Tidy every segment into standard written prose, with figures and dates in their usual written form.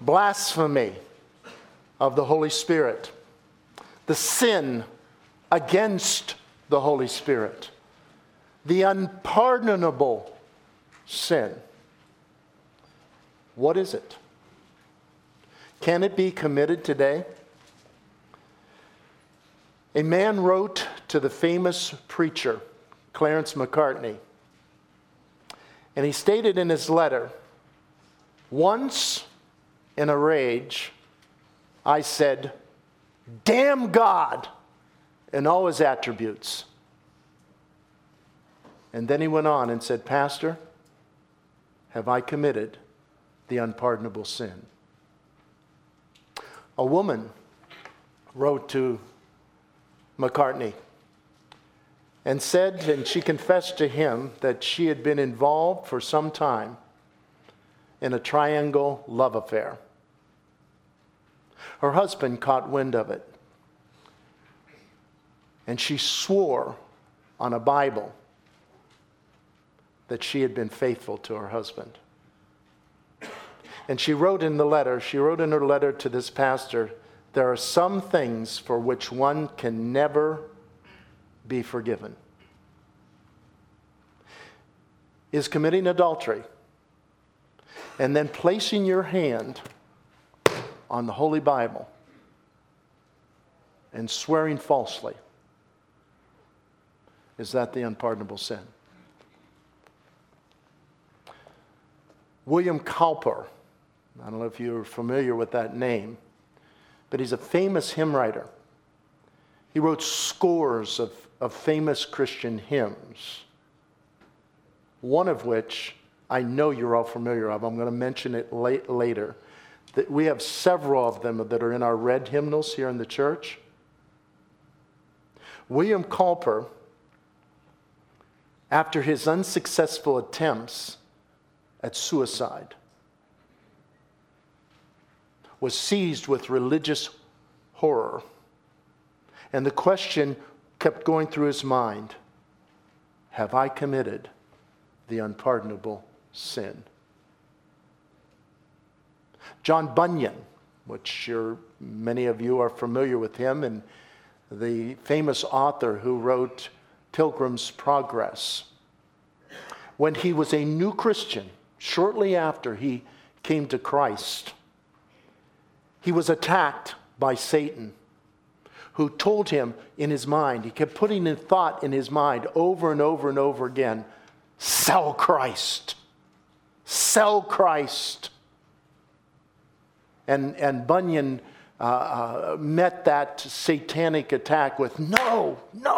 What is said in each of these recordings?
blasphemy of the Holy Spirit, the sin against the Holy Spirit, the unpardonable sin. What is it? Can it be committed today? A man wrote to the famous preacher, Clarence Macartney, and he stated in his letter, "Once in a rage, I said, 'Damn God and all his attributes.'" And then he went on and said, "Pastor, have I committed the unpardonable sin?" A woman wrote to Macartney and said, and she confessed to him that she had been involved for some time in a triangle love affair. Her husband caught wind of it, and she swore on a Bible that she had been faithful to her husband. And she wrote in her letter to this pastor, there are some things for which one can never be forgiven. Is committing adultery and then placing your hand on the Holy Bible and swearing falsely, is that the unpardonable sin? William Cowper, I don't know if you're familiar with that name, but he's a famous hymn writer. He wrote scores of famous Christian hymns, one of which I know you're all familiar of. I'm going to mention it later. That we have several of them that are in our red hymnals here in the church. William Cowper, after his unsuccessful attempts at suicide, was seized with religious horror. And the question kept going through his mind, have I committed the unpardonable sin? John Bunyan, which many of you are familiar with him, and the famous author who wrote Pilgrim's Progress. When he was a new Christian, shortly after he came to Christ, he was attacked by Satan, who told him in his mind, he kept putting in thought in his mind over and over and over again, sell Christ. Sell Christ. And Bunyan met that satanic attack with, no,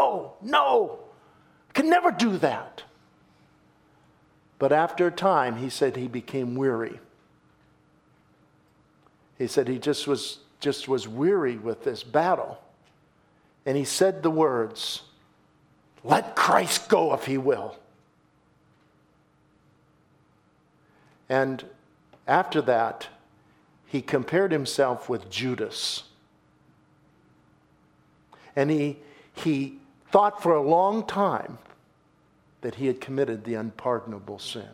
can never do that. But after a time, he said he became weary. He said he just was weary with this battle. And he said the words, let Christ go if he will. And after that, he compared himself with Judas. And he thought for a long time that he had committed the unpardonable sin.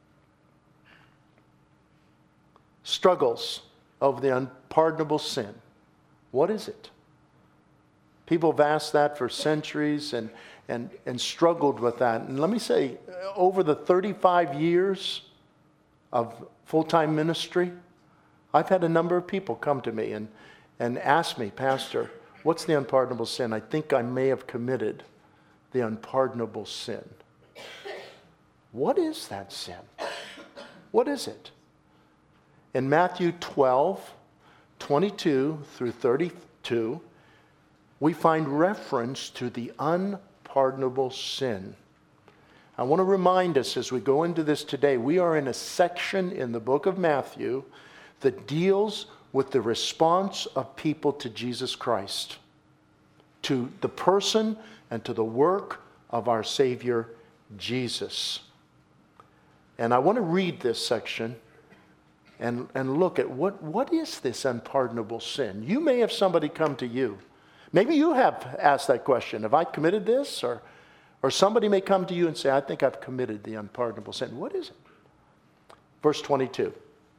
Struggles of the unpardonable sin. What is it? People have asked that for centuries and struggled with that. And let me say, over the 35 years of full-time ministry, I've had a number of people come to me and ask me, Pastor, what's the unpardonable sin? I think I may have committed the unpardonable sin. What is that sin? What is it? In Matthew 12, 22 through 32, we find reference to the unpardonable sin. I want to remind us as we go into this today, we are in a section in the book of Matthew that deals with the response of people to Jesus Christ, to the person and to the work of our Savior, Jesus. And I want to read this section and look at what is this unpardonable sin? You may have somebody come to you. Maybe you have asked that question. Have I committed this? Or somebody may come to you and say, I think I've committed the unpardonable sin. What is it? Verse 22.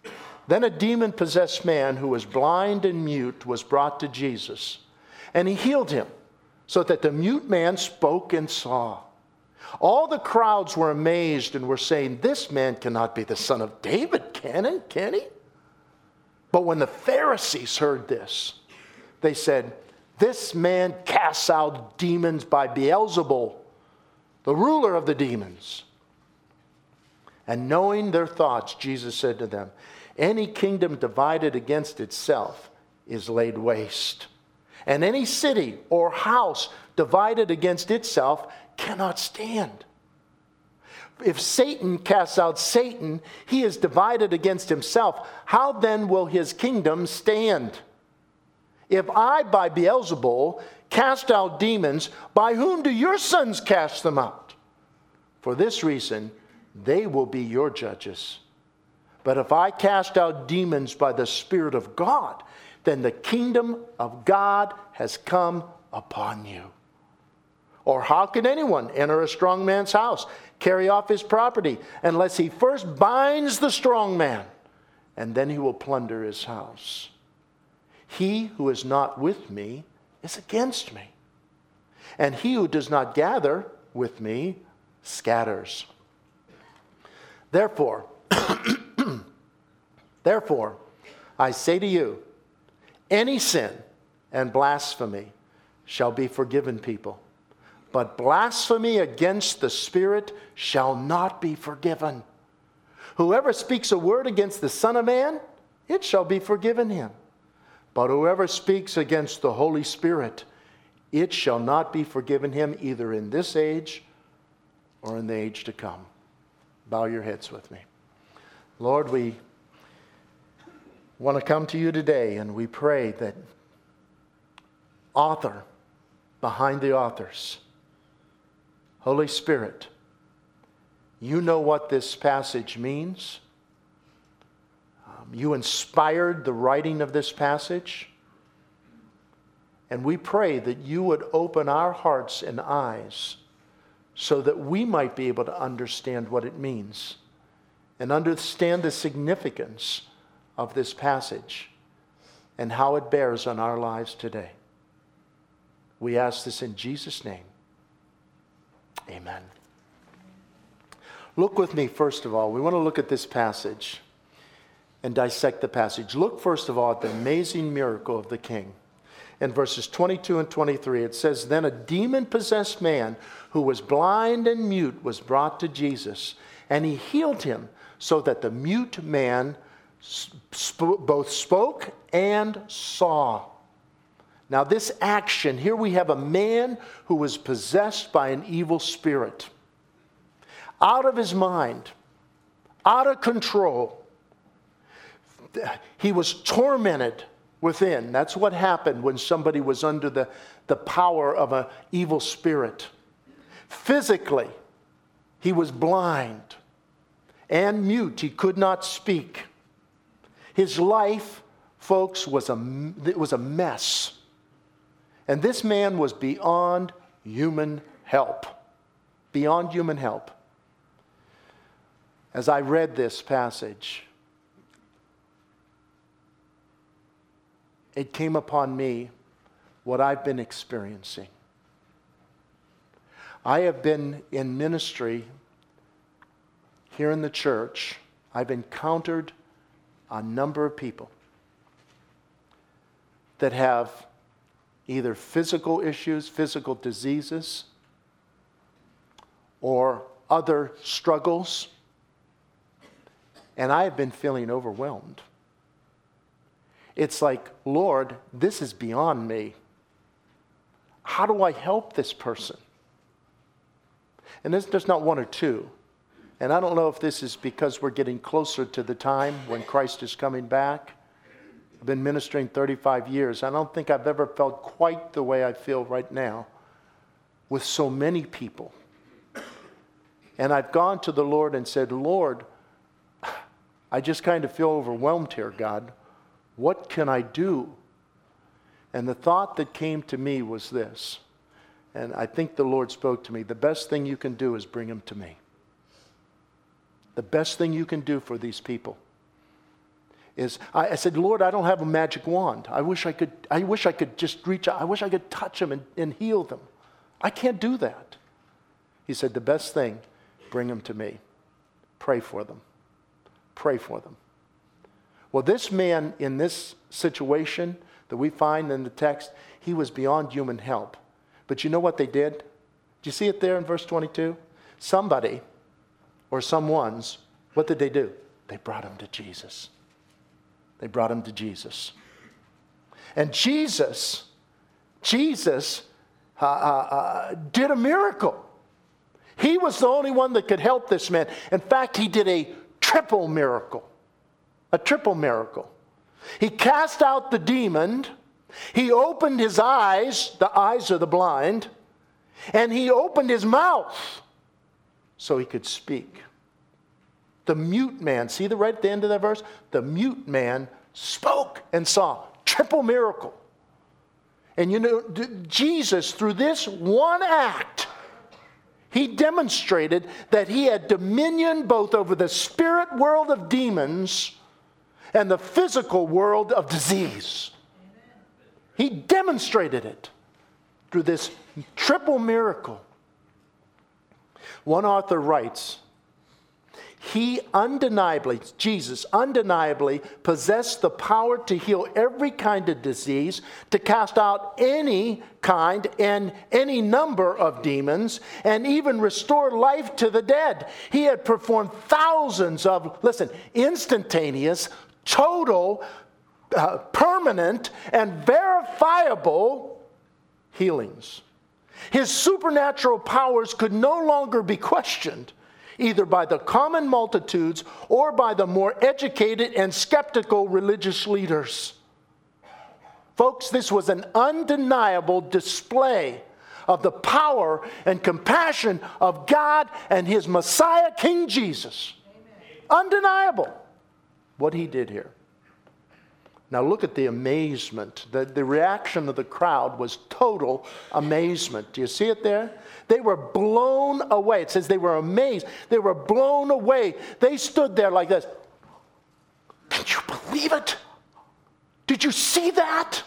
Then a demon-possessed man who was blind and mute was brought to Jesus, and he healed him, so that the mute man spoke and saw. All the crowds were amazed and were saying, "This man cannot be the son of David, can he?" But when the Pharisees heard this, they said, "This man casts out demons by Beelzebul, the ruler of the demons." And knowing their thoughts, Jesus said to them, "Any kingdom divided against itself is laid waste, and any city or house divided against itself cannot stand. If Satan casts out Satan, he is divided against himself. How then will his kingdom stand? If I, by Beelzebul, cast out demons, by whom do your sons cast them out? For this reason, they will be your judges. But if I cast out demons by the Spirit of God, then the kingdom of God has come upon you. Or how can anyone enter a strong man's house, carry off his property, unless he first binds the strong man, and then he will plunder his house? He who is not with me is against me, and he who does not gather with me scatters. Therefore, I say to you, any sin and blasphemy shall be forgiven people, but blasphemy against the Spirit shall not be forgiven. Whoever speaks a word against the Son of Man, it shall be forgiven him. But whoever speaks against the Holy Spirit, it shall not be forgiven him, either in this age or in the age to come. Bow your heads with me. Lord, we want to come to you today, and we pray that author behind the authors, Holy Spirit, you know what this passage means. You inspired the writing of this passage. And we pray that you would open our hearts and eyes so that we might be able to understand what it means and understand the significance of this passage and how it bears on our lives today. We ask this in Jesus' name. Amen. Look with me, first of all. We want to look at this passage and dissect the passage. Look, first of all, at the amazing miracle of the king. In verses 22 and 23, it says, Then a demon-possessed man who was blind and mute was brought to Jesus, and he healed him, so that the mute man both spoke and saw. Now this action, here we have a man who was possessed by an evil spirit, out of his mind, out of control. He was tormented within. That's what happened when somebody was under the power of an evil spirit. Physically, he was blind and mute. He could not speak. His life, folks, was a mess. And this man was beyond human help. Beyond human help. As I read this passage, it came upon me what I've been experiencing. I have been in ministry here in the church. I've encountered a number of people that have either physical issues, physical diseases, or other struggles. And I have been feeling overwhelmed. It's like, Lord, this is beyond me. How do I help this person? And there's not one or two. And I don't know if this is because we're getting closer to the time when Christ is coming back. I've been ministering 35 years. I don't think I've ever felt quite the way I feel right now with so many people. And I've gone to the Lord and said, Lord, I just kind of feel overwhelmed here, God. What can I do? And the thought that came to me was this, and I think the Lord spoke to me, the best thing you can do is bring them to me. The best thing you can do for these people I said, Lord, I don't have a magic wand. I wish I could just reach out. I wish I could touch them and heal them. I can't do that. He said, the best thing, bring them to me. Pray for them. Pray for them. Well, this man in this situation that we find in the text, he was beyond human help. But you know what they did? Do you see it there in verse 22? Somebody or someone's, what did they do? They brought him to Jesus. They brought him to Jesus. And Jesus did a miracle. He was the only one that could help this man. In fact, he did a triple miracle. A triple miracle. He cast out the demon. He opened his eyes, the eyes of the blind, and he opened his mouth so he could speak. The mute man, see right at the end of that verse? The mute man spoke and saw. Triple miracle. And you know, Jesus, through this one act, he demonstrated that he had dominion both over the spirit world of demons and the physical world of disease. He demonstrated it through this triple miracle. One author writes, Jesus undeniably possessed the power to heal every kind of disease, to cast out any kind and any number of demons, and even restore life to the dead. He had performed thousands of, instantaneous, total, permanent, and verifiable healings. His supernatural powers could no longer be questioned, either by the common multitudes or by the more educated and skeptical religious leaders. Folks, this was an undeniable display of the power and compassion of God and his Messiah, King Jesus. Amen. Undeniable what he did here. Now look at the amazement. The reaction of the crowd was total amazement. Do you see it there? They were blown away. It says they were amazed. They were blown away. They stood there like this. Can you believe it? Did you see that?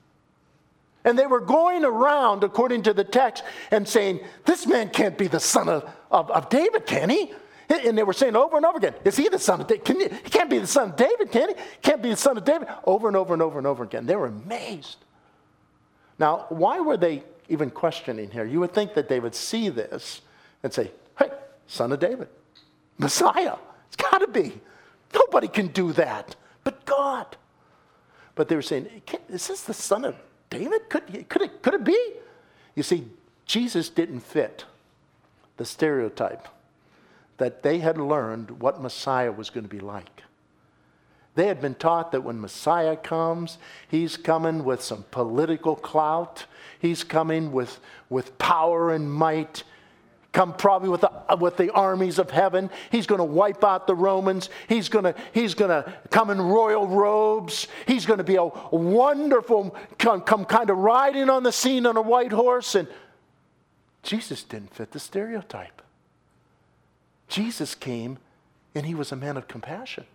And they were going around, according to the text, and saying, this man can't be the son of David, can he? And they were saying over and over again, is he the son of David? He can't be the son of David, can he? Can't be the son of David. Over and over and over and over again. They were amazed. Now, why were they even questioning here? You would think that they would see this and say, hey, son of David, Messiah, it's got to be. Nobody can do that but God. But they were saying, is this the son of David? Could it be? You see, Jesus didn't fit the stereotype that they had learned what Messiah was going to be like. They had been taught that when Messiah comes, he's coming with some political clout. He's coming with power and might. Come probably with the armies of heaven. He's going to wipe out the Romans. He's going to come in royal robes. He's going to be a wonderful, come kind of riding on the scene on a white horse. And Jesus didn't fit the stereotype. Jesus came and he was a man of compassion.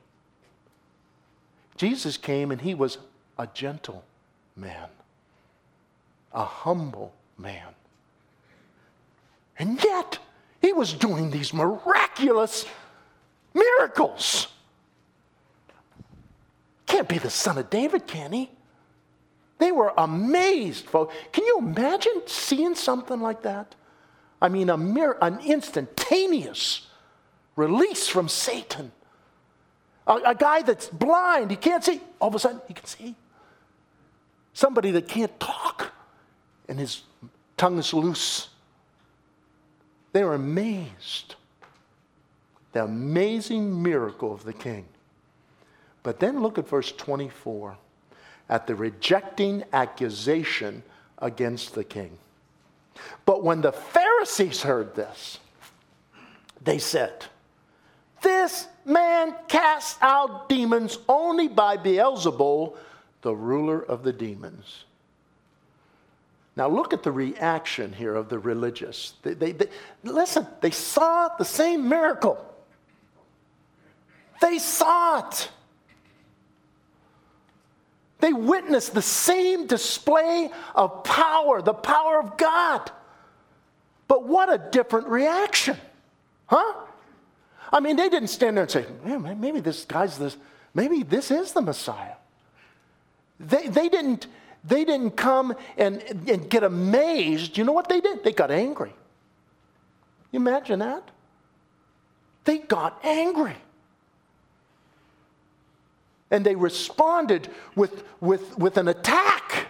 Jesus came and he was a gentle man, a humble man. And yet, he was doing these miraculous miracles. Can't be the son of David, can he? They were amazed, folks. Can you imagine seeing something like that? I mean, an instantaneous release from Satan. A guy that's blind, he can't see. All of a sudden, he can see. Somebody that can't talk, and his tongue is loose. They were amazed. The amazing miracle of the king. But then look at verse 24, at the rejecting accusation against the king. But when the Pharisees heard this, they said, this man casts out demons only by Beelzebul, the ruler of the demons. Now look at the reaction here of the religious. Listen, they saw the same miracle. They saw it. They witnessed the same display of power, the power of God. But what a different reaction, huh? I mean, they didn't stand there and say, man, maybe this is the Messiah. They didn't come and get amazed. You know what they did? They got angry. You imagine that? They got angry. And they responded with an attack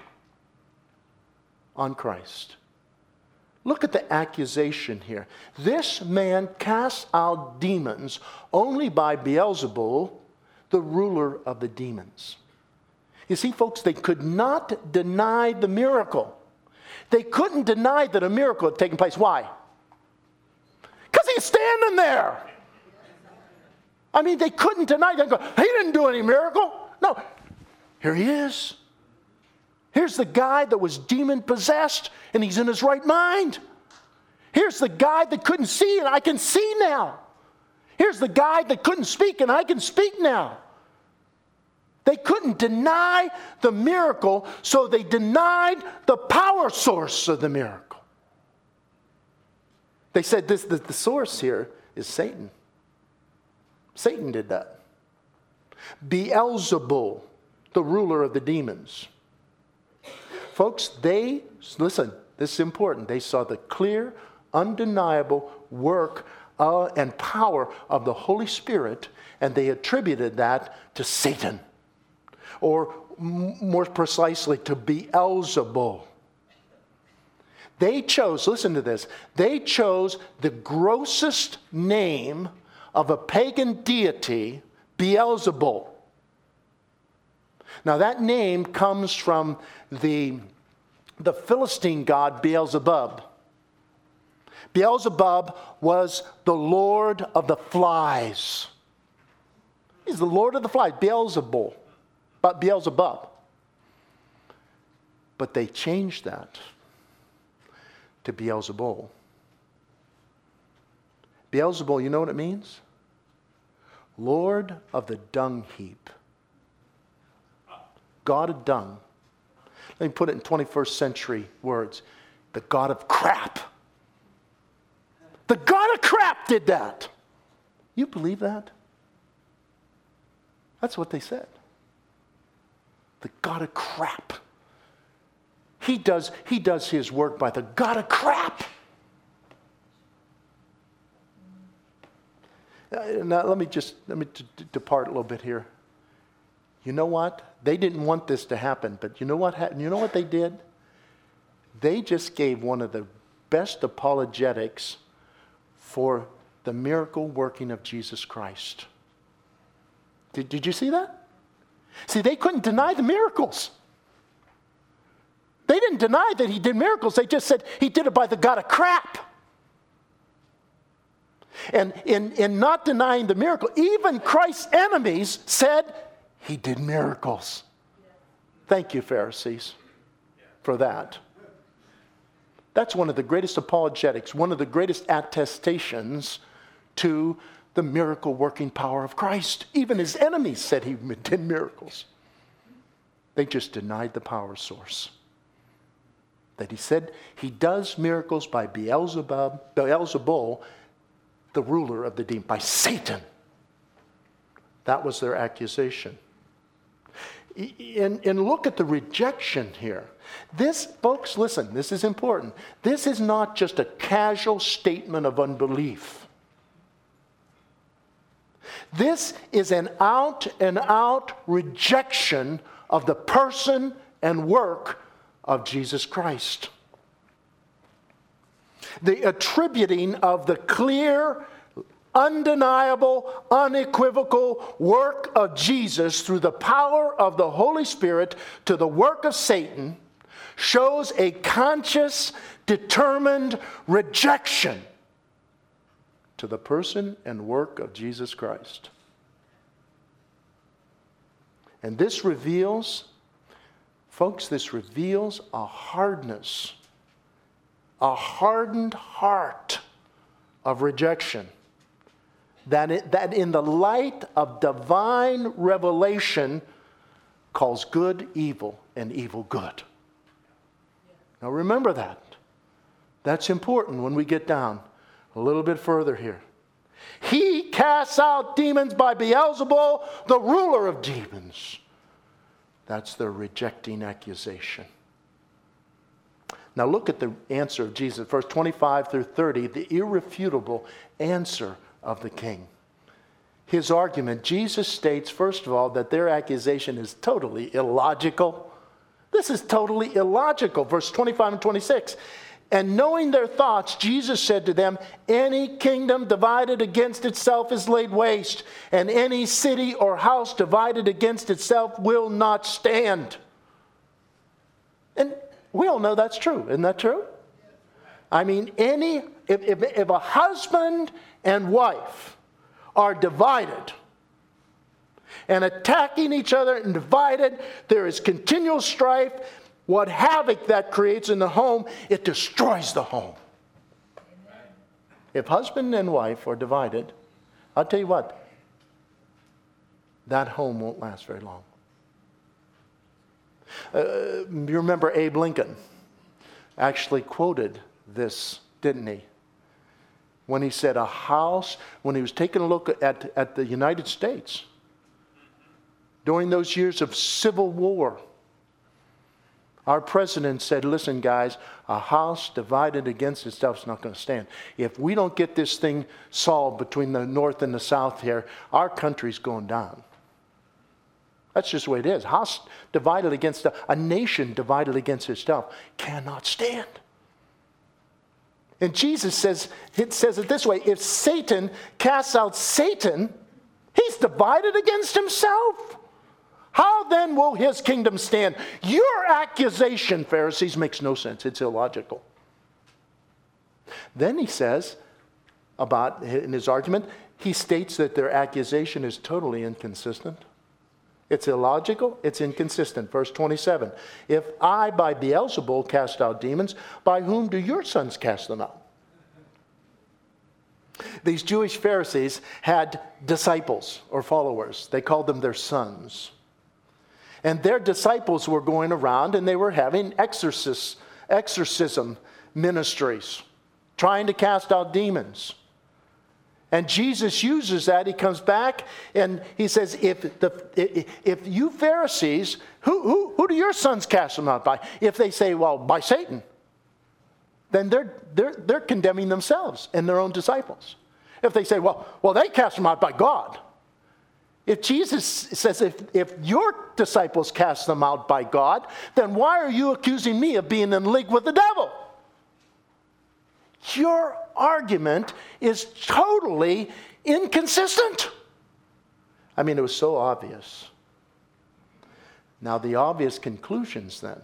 on Christ. Look at the accusation here. This man casts out demons only by Beelzebul, the ruler of the demons. You see, folks, they could not deny the miracle. They couldn't deny that a miracle had taken place. Why? Because he's standing there. I mean, they couldn't deny that. Go, he didn't do any miracle. No, here he is. Here's the guy that was demon-possessed, and he's in his right mind. Here's the guy that couldn't see, and I can see now. Here's the guy that couldn't speak, and I can speak now. They couldn't deny the miracle, so they denied the power source of the miracle. They said the source here is Satan. Satan did that. Beelzebul, the ruler of the demons. Folks, listen, this is important. They saw the clear, undeniable work and power of the Holy Spirit, and they attributed that to Satan. Or more precisely, to Beelzebul. They chose, listen to this, they chose the grossest name of a pagan deity, Beelzebul. Now that name comes from the Philistine god Beelzebub. Beelzebub was the lord of the flies. He's the lord of the flies, Beelzebul. But Beelzebub. But they changed that to Beelzebul. Beelzebul, you know what it means? Lord of the dung heap. God of dung. Let me put it in 21st century words. The God of crap. The God of crap did that. You believe that? That's what they said. The God of crap. He does his work by the God of crap. Now let me depart a little bit here. You know what? They didn't want this to happen, but you know what happened? You know what they did? They just gave one of the best apologetics for the miracle working of Jesus Christ. Did you see that? See, they couldn't deny the miracles. They didn't deny that he did miracles. They just said he did it by the God of crap. And in not denying the miracle, even Christ's enemies said he did miracles. Thank you, Pharisees, for that. That's one of the greatest apologetics, one of the greatest attestations to the miracle-working power of Christ. Even his enemies said he did miracles. They just denied the power source. That he said he does miracles by Beelzebul, the ruler of the demons, by Satan. That was their accusation. And look at the rejection here. This, folks, listen, this is important. This is not just a casual statement of unbelief. This is an out-and-out rejection of the person and work of Jesus Christ. The attributing of the clear, undeniable, unequivocal work of Jesus through the power of the Holy Spirit to the work of Satan shows a conscious, determined rejection to the person and work of Jesus Christ. And this reveals, folks, this reveals a hardness, a hardened heart of rejection. That in the light of divine revelation calls good evil and evil good. Now remember that. That's important when we get down a little bit further here. He casts out demons by Beelzebul, the ruler of demons. That's their rejecting accusation. Now look at the answer of Jesus, verse 25 through 30, the irrefutable answer of the king. His argument, Jesus states, first of all, that their accusation is totally illogical. This is totally illogical. Verse 25 and 26. And knowing their thoughts, Jesus said to them, any kingdom divided against itself is laid waste, and any city or house divided against itself will not stand. And we all know that's true. Isn't that true? I mean, if a husband and wife are divided and attacking each other and divided, there is continual strife. What havoc that creates in the home, it destroys the home. Amen. If husband and wife are divided, I'll tell you what, that home won't last very long. You remember Abe Lincoln actually quoted this, didn't he? When he said a house, when he was taking a look at the United States during those years of civil war, our president said, listen, guys, a house divided against itself is not going to stand. If we don't get this thing solved between the North and the South here, our country's going down. That's just the way it is. House divided against a nation divided against itself cannot stand. And Jesus says it this way, if Satan casts out Satan, he's divided against himself. How then will his kingdom stand? Your accusation, Pharisees, makes no sense. It's illogical. Then he says, in his argument, he states that their accusation is totally inconsistent. It's illogical, it's inconsistent. Verse 27, if I by Beelzebul cast out demons, by whom do your sons cast them out? These Jewish Pharisees had disciples or followers. They called them their sons. And their disciples were going around and they were having exorcism ministries, trying to cast out demons. And Jesus uses that. He comes back and he says, if you Pharisees, who do your sons cast them out by? If they say, well, by Satan, then they're condemning themselves and their own disciples. If they say, well, they cast them out by God. If Jesus says, if your disciples cast them out by God, then why are you accusing me of being in league with the devil? Your argument is totally inconsistent. I mean, it was so obvious. Now, the obvious conclusions then.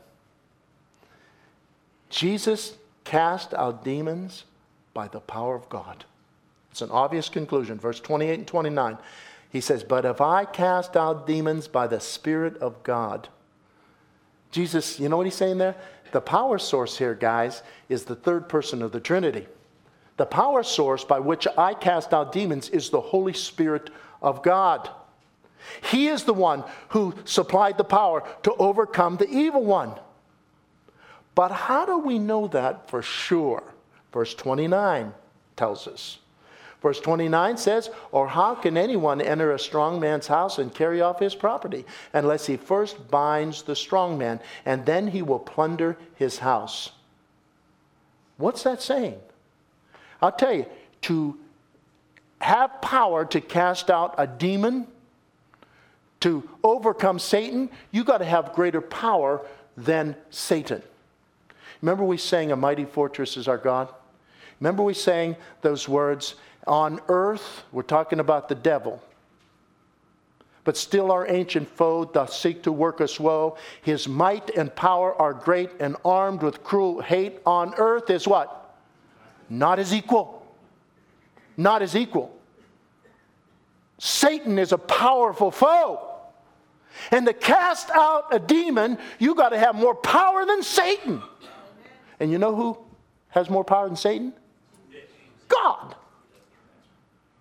Jesus cast out demons by the power of God. It's an obvious conclusion. Verse 28 and 29. He says, but if I cast out demons by the Spirit of God. Jesus, you know what he's saying there? The power source here, guys, is the third person of the Trinity. The power source by which I cast out demons is the Holy Spirit of God. He is the one who supplied the power to overcome the evil one. But how do we know that for sure? Verse 29 tells us. Verse 29 says, or how can anyone enter a strong man's house and carry off his property unless he first binds the strong man, and then he will plunder his house? What's that saying? I'll tell you, to have power to cast out a demon, to overcome Satan, you got to have greater power than Satan. Remember we sang, a mighty fortress is our God? Remember we sang those words, on earth, we're talking about the devil. But still our ancient foe doth seek to work us woe. His might and power are great, and armed with cruel hate on earth is what? Not his equal. Not his equal. Satan is a powerful foe. And to cast out a demon, you got to have more power than Satan. And you know who has more power than Satan? God.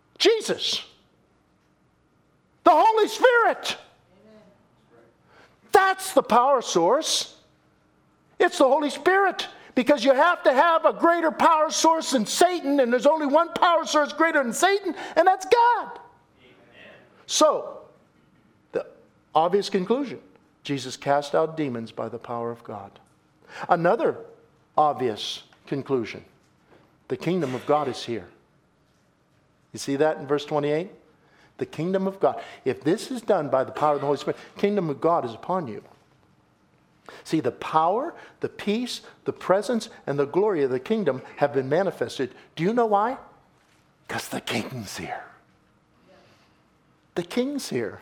Jesus. The Holy Spirit. That's the power source. It's the Holy Spirit. Because you have to have a greater power source than Satan, and there's only one power source greater than Satan, and that's God. Amen. So, the obvious conclusion, Jesus cast out demons by the power of God. Another obvious conclusion, the kingdom of God is here. You see that in verse 28? The kingdom of God. If this is done by the power of the Holy Spirit, the kingdom of God is upon you. See, the power, the peace, the presence, and the glory of the kingdom have been manifested. Do you know why? Because the king's here. The king's here.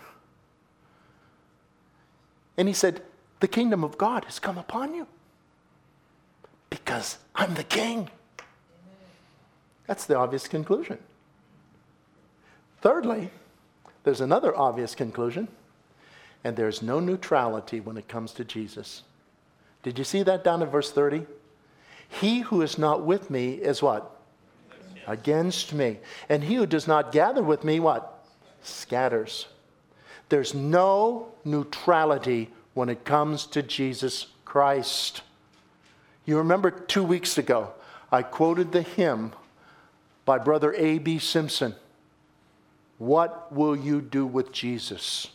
And he said, the kingdom of God has come upon you. Because I'm the king. That's the obvious conclusion. Thirdly, there's another obvious conclusion. And there's no neutrality when it comes to Jesus. Did you see that down in verse 30? He who is not with me is what? Against me. And he who does not gather with me, what? Scatters. There's no neutrality when it comes to Jesus Christ. You remember 2 weeks ago, I quoted the hymn by Brother A.B. Simpson. What will you do with Jesus?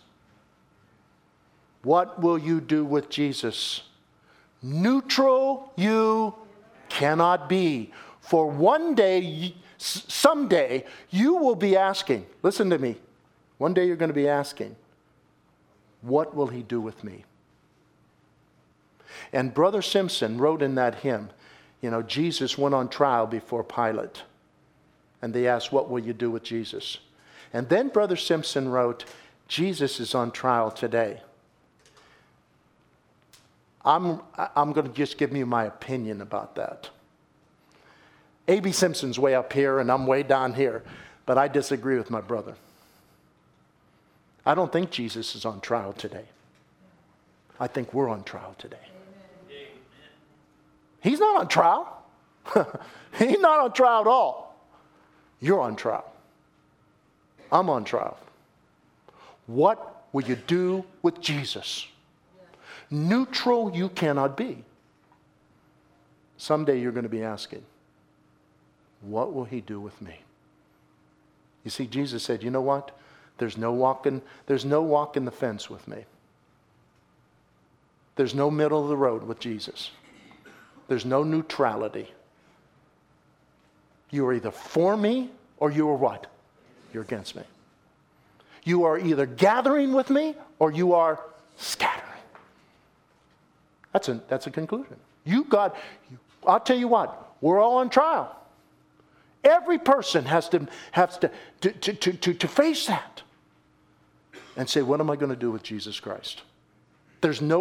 What will you do with Jesus? Neutral you cannot be. For one day, someday, you will be asking, listen to me, one day you're going to be asking, what will he do with me? And Brother Simpson wrote in that hymn, Jesus went on trial before Pilate. And they asked, what will you do with Jesus? And then Brother Simpson wrote, Jesus is on trial today. I'm going to just give you my opinion about that. A.B. Simpson's way up here and I'm way down here, but I disagree with my brother. I don't think Jesus is on trial today. I think we're on trial today. Amen. He's not on trial. He's not on trial at all. You're on trial. I'm on trial. What will you do with Jesus? Neutral you cannot be. Someday you're going to be asking, what will he do with me? You see, Jesus said, you know what? There's no walk in the fence with me. There's no middle of the road with Jesus. There's no neutrality. You are either for me or you are what? You're against me. You are either gathering with me or you are scattering. That's a conclusion. I'll tell you what, we're all on trial. Every person has to face that and say, what am I going to do with Jesus Christ? There's no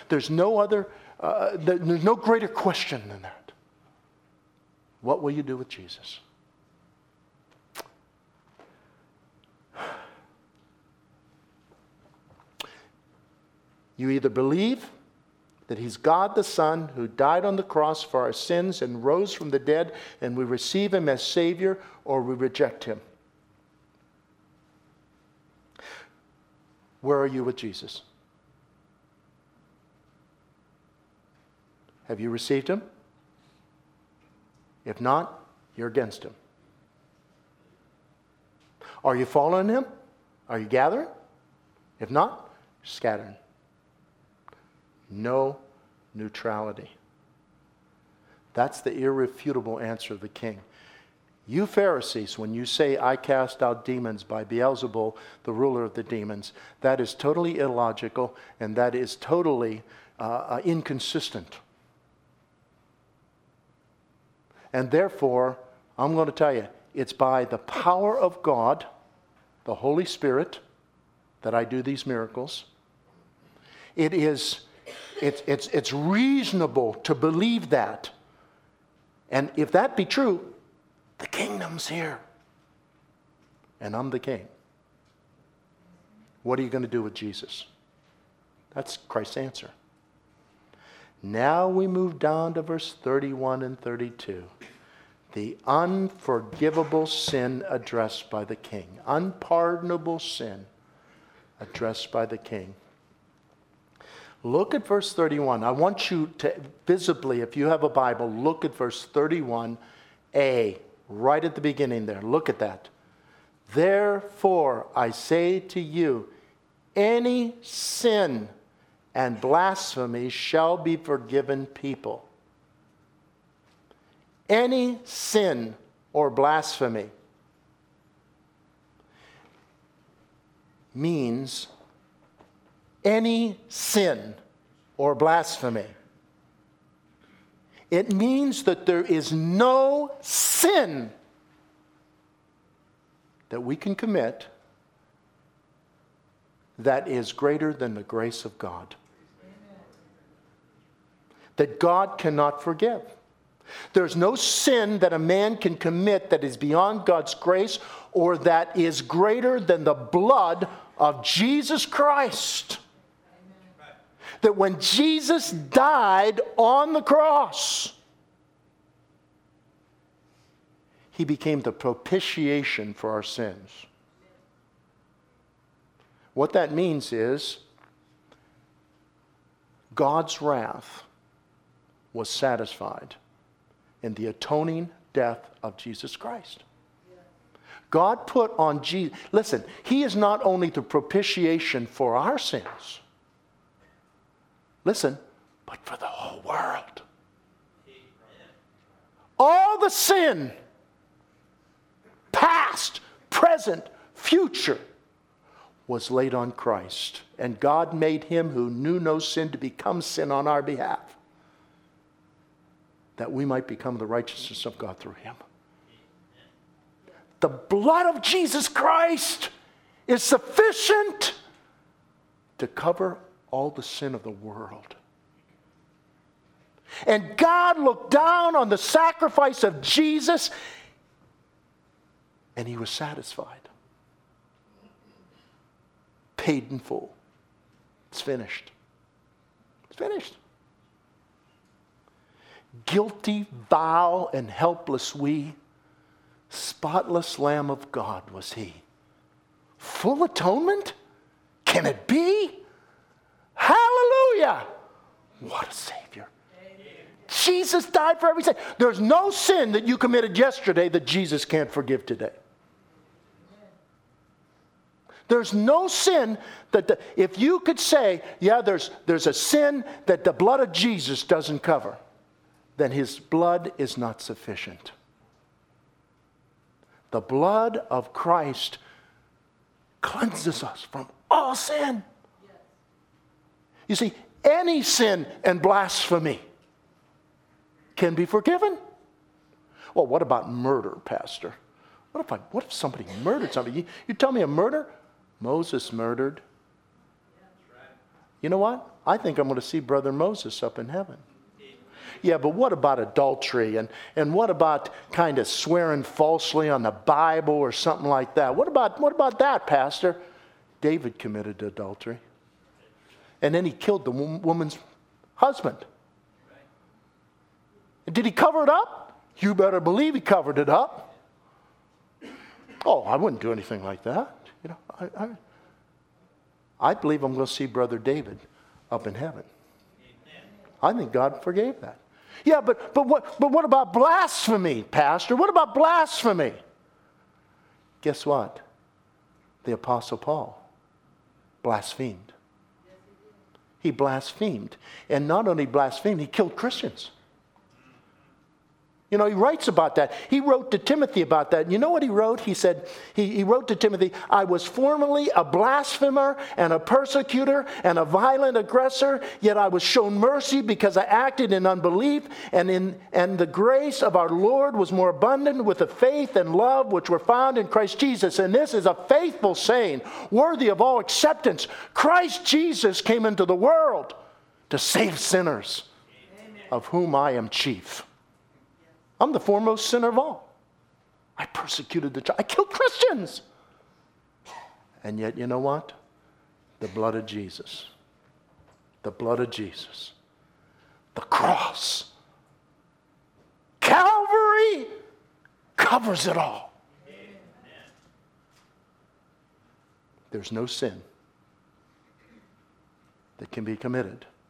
greater question than that. What will you do with Jesus? You either believe that he's God the Son who died on the cross for our sins and rose from the dead, and we receive him as Savior, or we reject him. Where are you with Jesus? Have you received him? If not, you're against him. Are you following him? Are you gathering? If not, scattering. No neutrality. That's the irrefutable answer of the king. You Pharisees, when you say, I cast out demons by Beelzebul, the ruler of the demons, that is totally illogical and that is totally inconsistent. And therefore, I'm going to tell you, it's by the power of God, the Holy Spirit, that I do these miracles. It's reasonable to believe that. And if that be true, the kingdom's here. And I'm the king. What are you going to do with Jesus? That's Christ's answer. Now we move down to verse 31 and 32. The unforgivable sin addressed by the king. Unpardonable sin addressed by the king. Look at verse 31. I want you to visibly, if you have a Bible, look at verse 31a, right at the beginning there. Look at that. Therefore, I say to you, any sin and blasphemy shall be forgiven people. Any sin or blasphemy means any sin or blasphemy. It means that there is no sin that we can commit that is greater than the grace of God. That God cannot forgive. There's no sin that a man can commit that is beyond God's grace or that is greater than the blood of Jesus Christ. That when Jesus died on the cross, he became the propitiation for our sins. What that means is God's wrath was satisfied in the atoning death of Jesus Christ. God put on Jesus, listen, he is not only the propitiation for our sins, listen, but for the whole world. All the sin, past, present, future, was laid on Christ. And God made him who knew no sin to become sin on our behalf, that we might become the righteousness of God through him. The blood of Jesus Christ is sufficient to cover all the sin of the world. And God looked down on the sacrifice of Jesus, and he was satisfied. Paid in full. It's finished. It's finished. Guilty, vile, and helpless we, spotless Lamb of God was he. Full atonement? Can it be? Hallelujah! What a Savior. Jesus died for every sin. There's no sin that you committed yesterday that Jesus can't forgive today. There's no sin that, if you could say, yeah, there's a sin that the blood of Jesus doesn't cover, then his blood is not sufficient. The blood of Christ cleanses us from all sin. You see, any sin and blasphemy can be forgiven. Well, what about murder, Pastor? What if somebody murdered somebody? You tell me a murder? Moses murdered. You know what? I think I'm going to see Brother Moses up in heaven. Yeah, but what about adultery? And what about kind of swearing falsely on the Bible or something like that? What about that, Pastor? David committed adultery. And then he killed the woman's husband. Did he cover it up? You better believe he covered it up. Oh, I wouldn't do anything like that. You know, I believe I'm going to see Brother David up in heaven. I think God forgave that. Yeah, but what about blasphemy, Pastor? What about blasphemy? Guess what? The Apostle Paul blasphemed. He blasphemed. And not only blasphemed, he killed Christians. You know, he writes about that. He wrote to Timothy about that. You know what he wrote? He said, he wrote to Timothy, I was formerly a blasphemer and a persecutor and a violent aggressor, yet I was shown mercy because I acted in unbelief, and the grace of our Lord was more abundant with the faith and love which were found in Christ Jesus. And this is a faithful saying, worthy of all acceptance. Christ Jesus came into the world to save sinners, of whom I am chief. I'm the foremost sinner of all. I persecuted the church. I killed Christians. And yet, you know what? The blood of Jesus. The blood of Jesus. The cross. Calvary covers it all. There's no sin that can be committed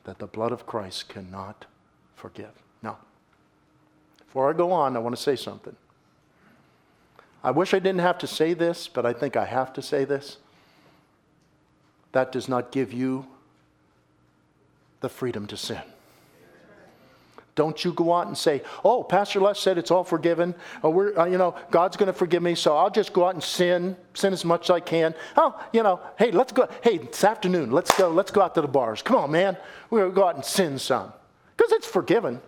that the blood of Christ cannot forgive. Now, before I go on, I want to say something. I wish I didn't have to say this, but I think I have to say this. That does not give you the freedom to sin. Don't you go out and say, oh, Pastor Les said it's all forgiven. Or God's going to forgive me, so I'll just go out and sin as much as I can. Oh, hey, let's go. Hey, this afternoon, let's go out to the bars. Come on, man. We're going to go out and sin some. Because it's forgiven.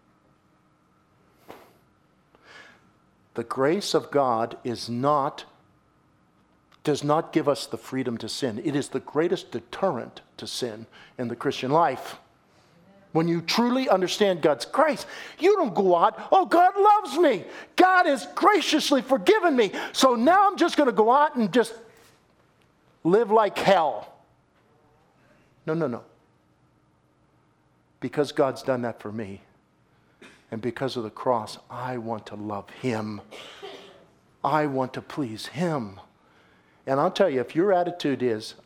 The grace of God does not give us the freedom to sin. It is the greatest deterrent to sin in the Christian life. When you truly understand God's grace, you don't go out, oh, God loves me. God has graciously forgiven me. So now I'm just going to go out and just live like hell. No. Because God's done that for me, and because of the cross, I want to love Him. I want to please Him. And I'll tell you, if your attitude is,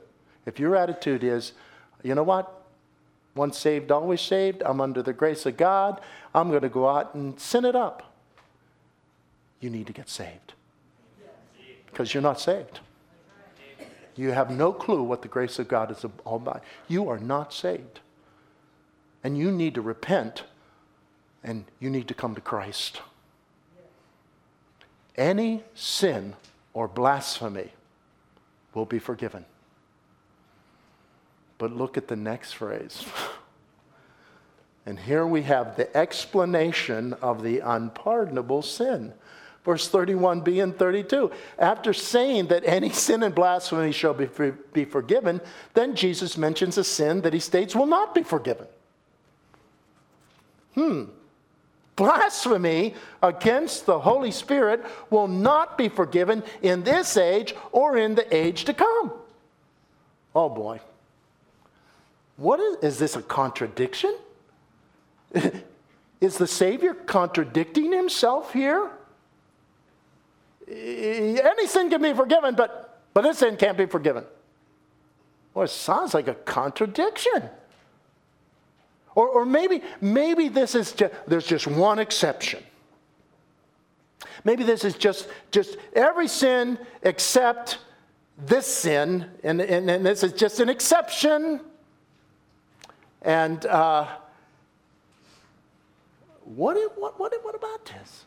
you know what? Once saved, always saved. I'm under the grace of God. I'm going to go out and sin it up. You need to get saved. Because you're not saved. You have no clue what the grace of God is all about. You are not saved. And you need to repent. And you need to come to Christ. Any sin or blasphemy will be forgiven. But look at the next phrase. And here we have the explanation of the unpardonable sin. Verse 31b and 32. After saying that any sin and blasphemy shall be forgiven, then Jesus mentions a sin that he states will not be forgiven. Blasphemy against the Holy Spirit will not be forgiven in this age or in the age to come. Oh boy. What is this a contradiction? Is the Savior contradicting himself here? Any sin can be forgiven, but this sin can't be forgiven. Well, it sounds like a contradiction. Or maybe this is there's just one exception. Maybe this is just every sin except this sin, and this is just an exception. And what about this?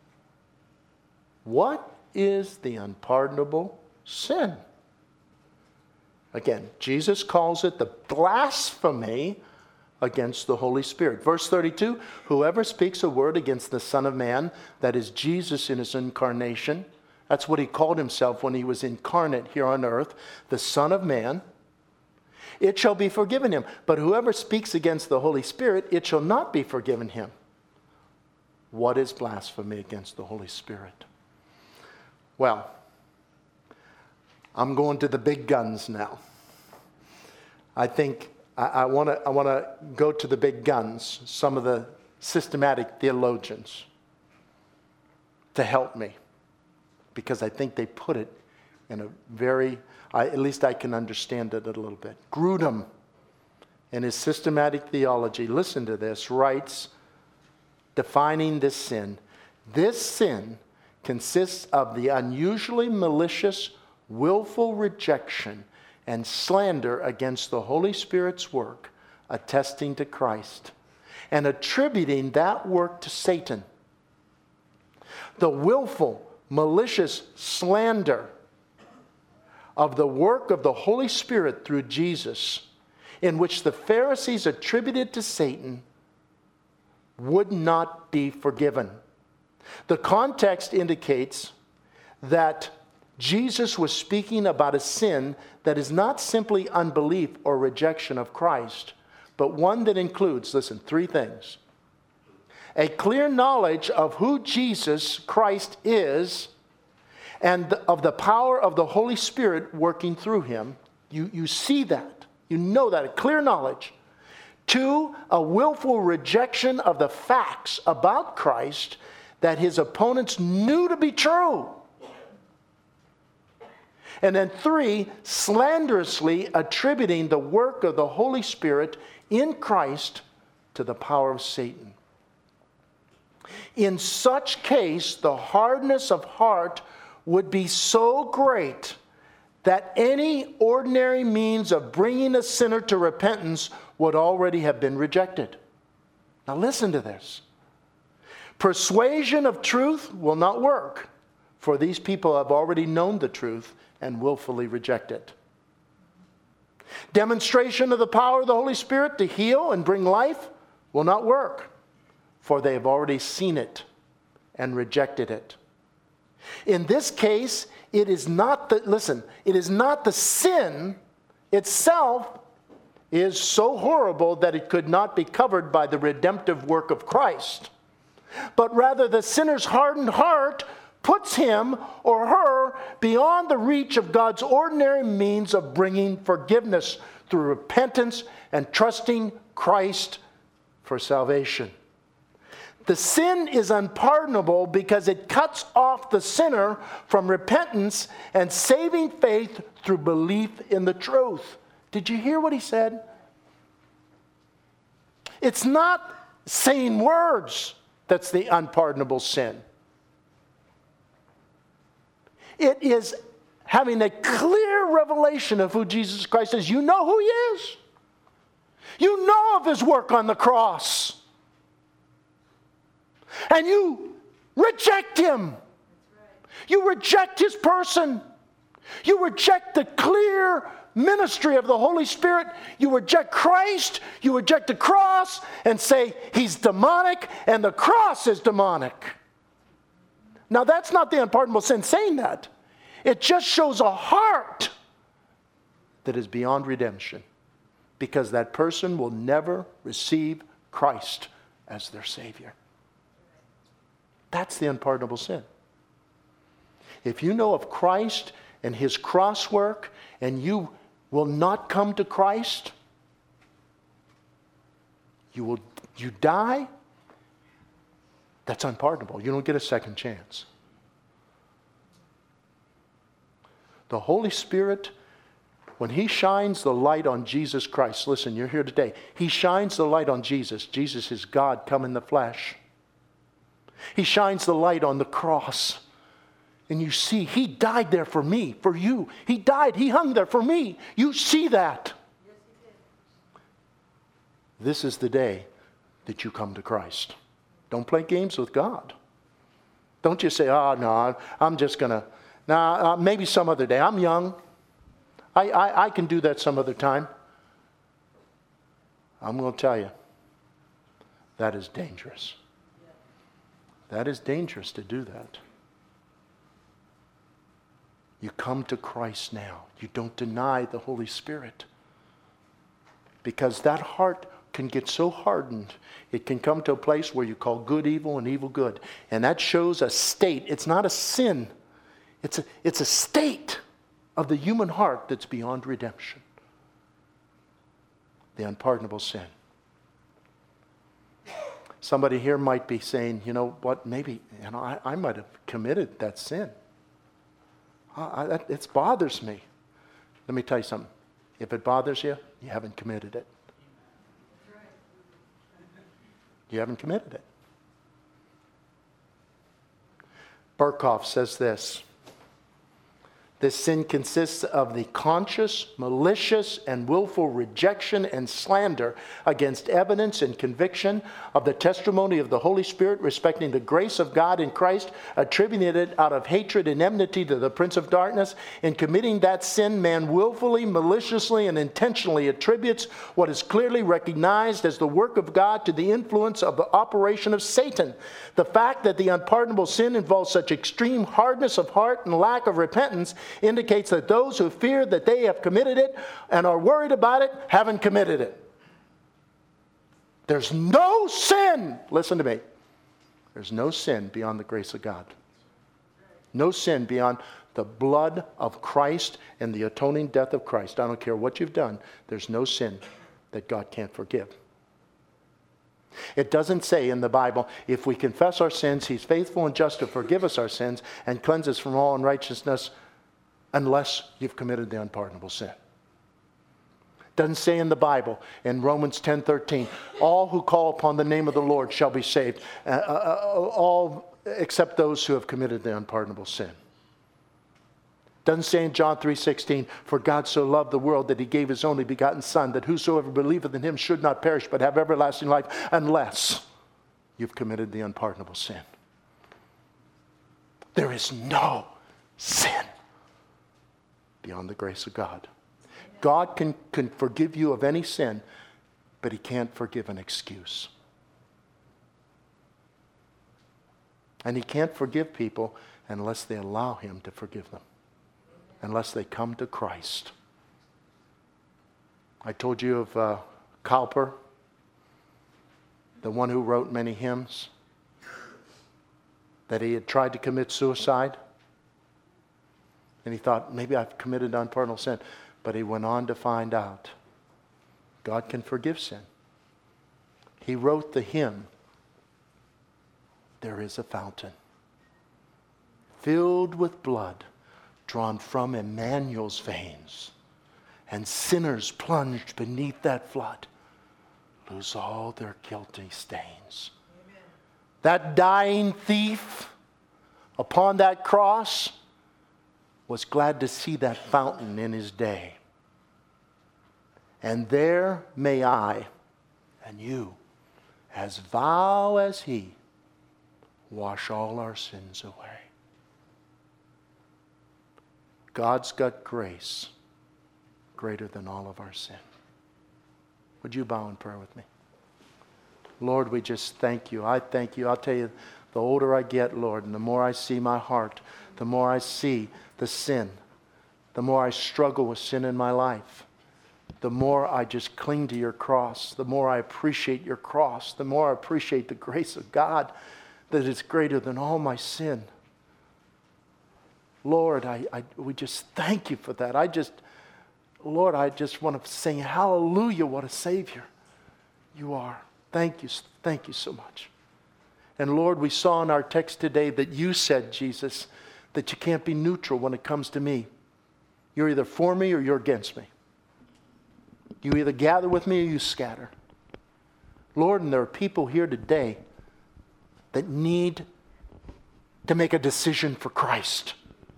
What is the unpardonable sin? Again, Jesus calls it the blasphemy against the Holy Spirit. Verse 32, whoever speaks a word against the Son of Man, that is Jesus in his incarnation, that's what he called himself when he was incarnate here on earth, the Son of Man, it shall be forgiven him. But whoever speaks against the Holy Spirit, it shall not be forgiven him. What is blasphemy against the Holy Spirit? Well, I'm going to the big guns now. I think I want to go to the big guns, some of the systematic theologians, to help me, because I think they put it in a very, at least I can understand it a little bit. Grudem, in his systematic theology, listen to this, writes, defining this sin consists of the unusually malicious, willful rejection and slander against the Holy Spirit's work, attesting to Christ, and attributing that work to Satan. The willful, malicious slander of the work of the Holy Spirit through Jesus, in which the Pharisees attributed to Satan, would not be forgiven. The context indicates that Jesus was speaking about a sin that is not simply unbelief or rejection of Christ, but one that includes, listen, three things. A clear knowledge of who Jesus Christ is and of the power of the Holy Spirit working through him. You see that. You know that. A clear knowledge. 2, a willful rejection of the facts about Christ that his opponents knew to be true. And then 3, slanderously attributing the work of the Holy Spirit in Christ to the power of Satan. In such case, the hardness of heart would be so great that any ordinary means of bringing a sinner to repentance would already have been rejected. Now listen to this. Persuasion of truth will not work, for these people have already known the truth and willfully reject it. Demonstration of the power of the Holy Spirit to heal and bring life will not work, for they have already seen it and rejected it. In this case, it is not the sin itself is so horrible that it could not be covered by the redemptive work of Christ, but rather the sinner's hardened heart puts him or her beyond the reach of God's ordinary means of bringing forgiveness through repentance and trusting Christ for salvation. The sin is unpardonable because it cuts off the sinner from repentance and saving faith through belief in the truth. Did you hear what he said? It's not saying words that's the unpardonable sin. It is having a clear revelation of who Jesus Christ is. You know who he is. You know of his work on the cross. And you reject him. You reject his person. You reject the clear ministry of the Holy Spirit. You reject Christ. You reject the cross and say he's demonic and the cross is demonic. Now that's not the unpardonable sin saying that. It just shows a heart that is beyond redemption, because that person will never receive Christ as their Savior. That's the unpardonable sin. If you know of Christ and his cross work and you will not come to Christ, you die, that's unpardonable. You don't get a second chance. The Holy Spirit, when he shines the light on Jesus Christ, listen, you're here today. He shines the light on Jesus. Jesus is God come in the flesh. He shines the light on the cross. And you see, he died there for me, for you. He died, he hung there for me. You see that. Yes, he did. This is the day that you come to Christ. Don't play games with God. Don't just say, oh, no, I'm just going to, maybe some other day. I'm young. I can do that some other time. I'm going to tell you, that is dangerous. That is dangerous to do that. You come to Christ now. You don't deny the Holy Spirit. Because that heart can get so hardened, it can come to a place where you call good evil and evil good. And that shows a state. It's not a sin. It's a state of the human heart that's beyond redemption. The unpardonable sin. Somebody here might be saying, you know what, maybe, I might have committed that sin. It bothers me. Let me tell you something. If it bothers you, you haven't committed it. You haven't committed it. Burkhoff says this. This sin consists of the conscious, malicious, and willful rejection and slander against evidence and conviction of the testimony of the Holy Spirit respecting the grace of God in Christ, attributing it out of hatred and enmity to the prince of darkness. In committing that sin, man willfully, maliciously, and intentionally attributes what is clearly recognized as the work of God to the influence of the operation of Satan. The fact that the unpardonable sin involves such extreme hardness of heart and lack of repentance indicates that those who fear that they have committed it and are worried about it haven't committed it. There's no sin, listen to me, there's no sin beyond the grace of God. No sin beyond the blood of Christ and the atoning death of Christ. I don't care what you've done, there's no sin that God can't forgive. It doesn't say in the Bible, if we confess our sins, he's faithful and just to forgive us our sins and cleanse us from all unrighteousness. unless you've committed the unpardonable sin. Doesn't say in the Bible, in Romans 10:13, all who call upon the name of the Lord shall be saved, all except those who have committed the unpardonable sin. Doesn't say in John 3:16, for God so loved the world that he gave his only begotten Son, that whosoever believeth in him should not perish but have everlasting life, unless you've committed the unpardonable sin. There is no sin beyond the grace of God. God can forgive you of any sin, but he can't forgive an excuse. And he can't forgive people unless they allow him to forgive them, unless they come to Christ. I told you of Cowper, the one who wrote many hymns, that he had tried to commit suicide. And he thought, maybe I've committed unpardonable sin. But he went on to find out God can forgive sin. He wrote the hymn, There is a Fountain, filled with blood, drawn from Emmanuel's veins, and sinners plunged beneath that flood lose all their guilty stains. Amen. That dying thief upon that cross was glad to see that fountain in his day. And there may I and you, as vow as he, wash all our sins away. God's got grace greater than all of our sin. Would you bow in prayer with me? Lord, we just thank you. I thank you. I'll tell you, the older I get, Lord, and the more I see my heart, the more I see the sin, the more I struggle with sin in my life, the more I just cling to your cross, the more I appreciate your cross, the more I appreciate the grace of God that is greater than all my sin. Lord, we just thank you for that. Lord, I just want to sing hallelujah, what a Savior you are. Thank you so much. And Lord, we saw in our text today that you said, Jesus, that you can't be neutral when it comes to me. You're either for me or you're against me. You either gather with me or you scatter. Lord, and there are people here today that need to make a decision for Christ.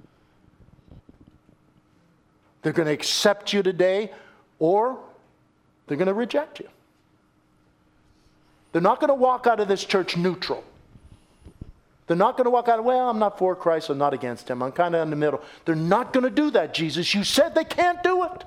They're going to accept you today, or they're going to reject you. They're not going to walk out of this church neutral. They're not going to walk out, well, I'm not for Christ, I'm not against him. I'm kind of in the middle. They're not going to do that, Jesus. You said they can't do it.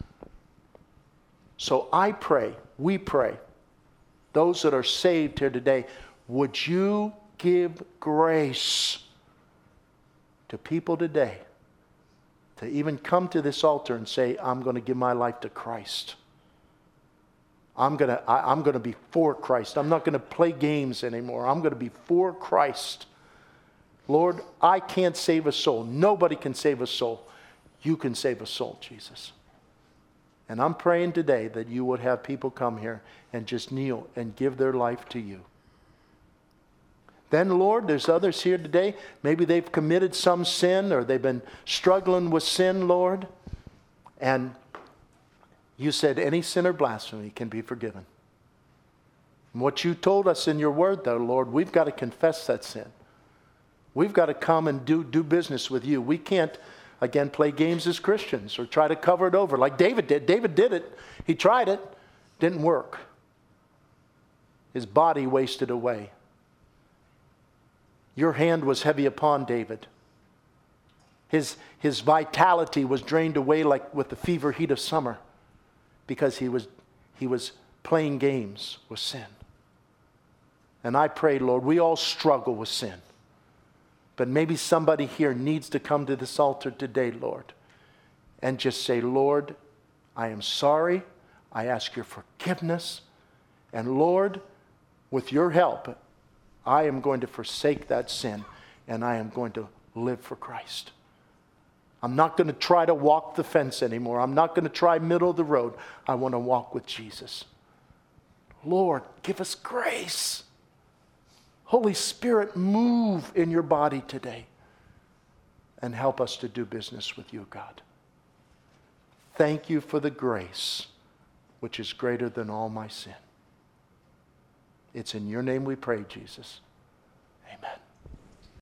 So I pray, we pray, those that are saved here today, would you give grace to people today to even come to this altar and say, I'm going to give my life to Christ. I'm going to be for Christ. I'm not going to play games anymore. I'm going to be for Christ. Lord, I can't save a soul. Nobody can save a soul. You can save a soul, Jesus. And I'm praying today that you would have people come here and just kneel and give their life to you. Then, Lord, there's others here today. Maybe they've committed some sin or they've been struggling with sin, Lord. And you said any sin or blasphemy can be forgiven. And what you told us in your word, though, Lord, we've got to confess that sin. We've got to come and do business with you. We can't, again, play games as Christians or try to cover it over like David did. David did it. He tried it. Didn't work. His body wasted away. Your hand was heavy upon David. His vitality was drained away like with the fever heat of summer because he was playing games with sin. And I pray, Lord, we all struggle with sin. But maybe somebody here needs to come to this altar today, Lord, and just say, Lord, I am sorry. I ask your forgiveness. And Lord, with your help, I am going to forsake that sin and I am going to live for Christ. I'm not going to try to walk the fence anymore. I'm not going to try middle of the road. I want to walk with Jesus. Lord, give us grace. Holy Spirit, move in your body today. and help us to do business with you, God. Thank you for the grace which is greater than all my sin. It's in your name we pray, Jesus. Amen.